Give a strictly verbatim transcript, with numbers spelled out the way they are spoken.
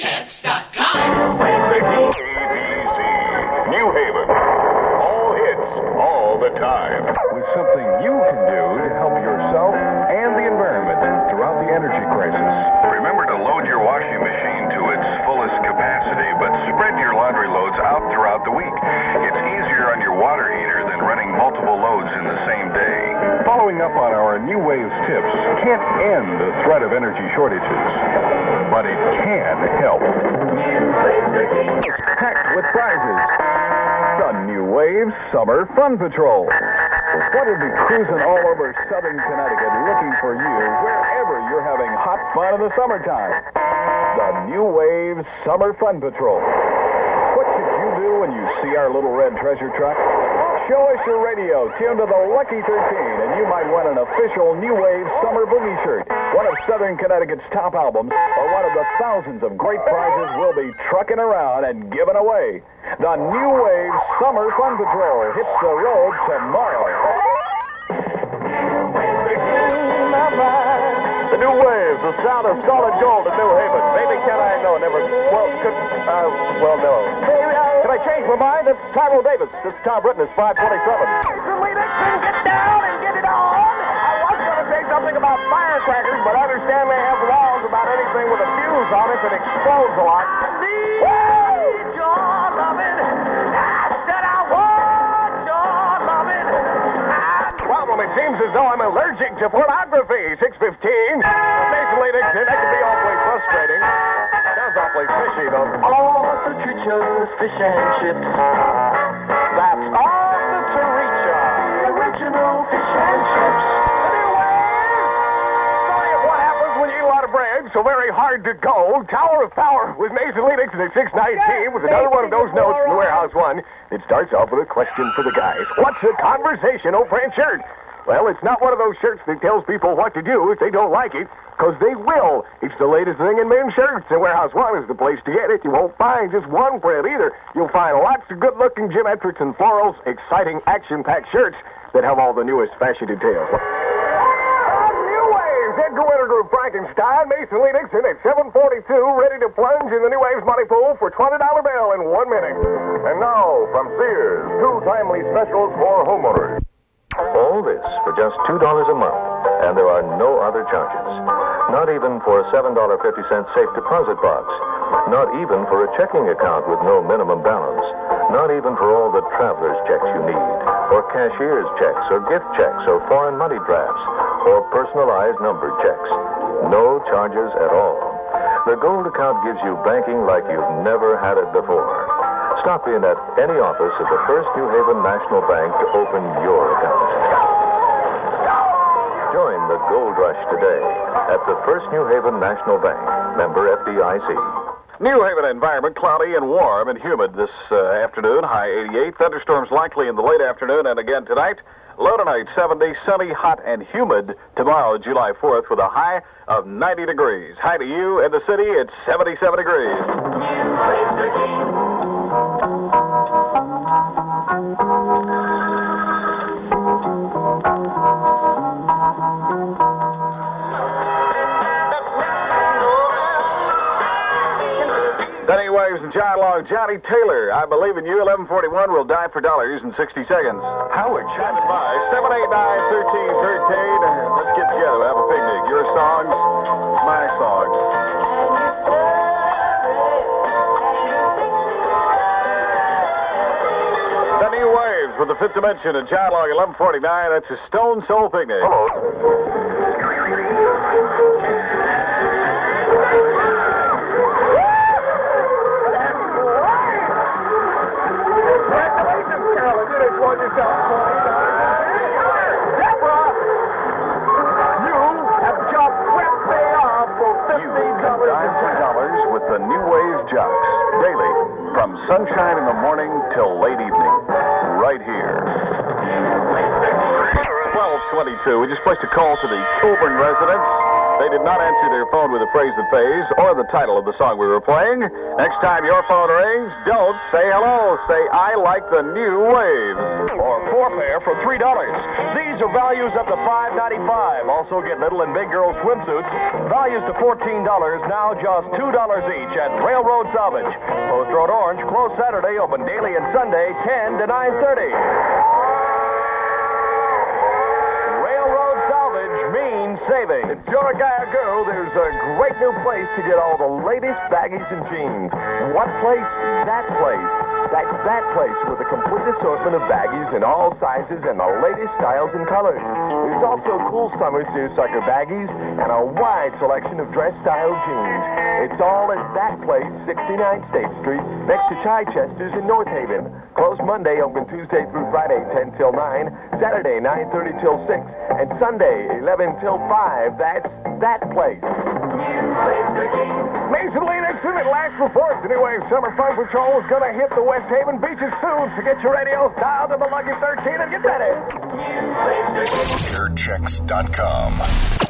chance dot com. New Haven. All hits, all the time. With something you can do to help yourself and the environment throughout the energy crisis. Remember to load your washing machine to its fullest capacity, but spread your laundry loads out throughout the week. It's easier on your water heater than running multiple loads in the same day. Following up on our New Waves tips can't end the threat of energy shortages, but it can help. Packed with prizes. The New Waves Summer Fun Patrol. What will be cruising all over southern Connecticut looking for you wherever you're having hot fun in the summertime. The New Waves Summer Fun Patrol. What should you do when you see our little red treasure truck? Show us your radio, tune to the Lucky thirteen, and you might win an official New Wave Summer Boogie shirt, one of Southern Connecticut's top albums, or one of the thousands of great prizes we'll be trucking around and giving away. The New Wave Summer Fun Patrol hits the road tomorrow. The New Wave, the sound of solid gold in New Haven. Maybe can I? No, never. Well, could, uh, well, no. Can I change my mind? It's Tyrell Davis. This is Tom Britton. It's five twenty-seven. Recently, Nixon, get down and get it on. I was going to say something about firecrackers, but I understand they have laws about anything with a fuse on it that explodes a lot. Need your loving. I said I want your loving. Problem, it seems as though I'm allergic to pornography. six fifteen. Basically, Nixon, that can be awfully frustrating. Sounds awfully fishy, though. All the Trichos fish and chips. That's all the Taricha. The original fish and chips. Sorry of what happens when you eat a lot of bread, so very hard to go. Tower of Power with Mason Lee Nixon at six nineteen with another one of those notes from the Warehouse One. It starts off with a question for the guys. What's a conversational print shirt? Well, it's not one of those shirts that tells people what to do if they don't like it, because they will. It's the latest thing in men's shirts, and Warehouse One is the place to get it. You won't find just one print either. You'll find lots of good-looking geometrics and florals, exciting action-packed shirts that have all the newest fashion details. New Waves, Edgar Winter Group, Frankenstein, Mason Lee Nixon at seven forty-two, ready to plunge in the New Waves money pool for twenty dollar bill in one minute. And now, from Sears, two timely specials for homeowners. All this for just two dollars a month, and there are no other charges. Not even for a seven dollars and fifty cents safe deposit box. Not even for a checking account with no minimum balance. Not even for all the traveler's checks you need, or cashier's checks, or gift checks, or foreign money drafts, or personalized numbered checks. No charges at all. The Gold account gives you banking like you've never had it before. Stop in at any office of the First New Haven National Bank to open your account. Join the Gold Rush today at the First New Haven National Bank, member F D I C. New Haven environment, cloudy and warm and humid this uh, afternoon, high eighty-eight. Thunderstorms likely in the late afternoon and again tonight. Low tonight, seventy, sunny, hot, and humid. Tomorrow, July fourth, with a high of ninety degrees. High to you in the city, it's seventy-seven degrees. Benny Waves and John Long, Johnny Taylor. I believe in you. eleven forty-one will die for dollars in sixty seconds. Howard chatting by seven eight nine, one three one three. Let's get together. Have a picnic. Your songs, my songs. The New Waves with the Fifth Dimension and John Long, eleven forty-nine. That's a Stone Soul Picnic. Hello. With the New Waves Jocks, daily, from sunshine in the morning till late evening, right here. twelve twenty-two, we just placed a call to the Coburn residence. They did not answer their phone with a phrase that pays or the title of the song we were playing. Next time your phone rings, don't say hello. Say, I like the new waves. Or four pair for three dollars. These are values up to five ninety-five. Also get little and big girl swimsuits. Values to fourteen dollars, now just two dollars each at Railroad Salvage. Post Road Orange, closed Saturday, open daily and Sunday, ten to nine thirty. Railroad Salvage means saving. If you're a guy or girl, there's a great new place to get all the latest baggies and jeans. What place? That place. That's that place with a complete assortment of baggies in all sizes and the latest styles and colors. There's also cool summer seersucker baggies and a wide selection of dress-style jeans. It's all at that place, sixty-nine State Street, next to Chichester's in North Haven. Closed Monday, open Tuesday through Friday, ten till nine, Saturday, nine thirty till six, and Sunday, eleven till five. That's that place. Mason Lee Nixon at last reports. Anyway, Summer Fun Patrol is going to hit the West Haven beaches soon. So get your radios dialed to the Lucky thirteen and get ready. Airchecks dot com.